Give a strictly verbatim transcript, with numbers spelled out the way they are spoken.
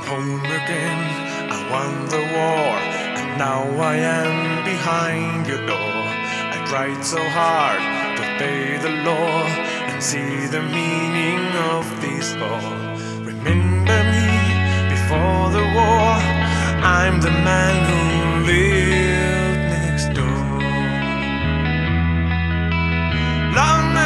home again. I won the war, and now I am behind your door. I tried so hard to obey the law and see the meaning of this all. Remember me before the war. I'm the man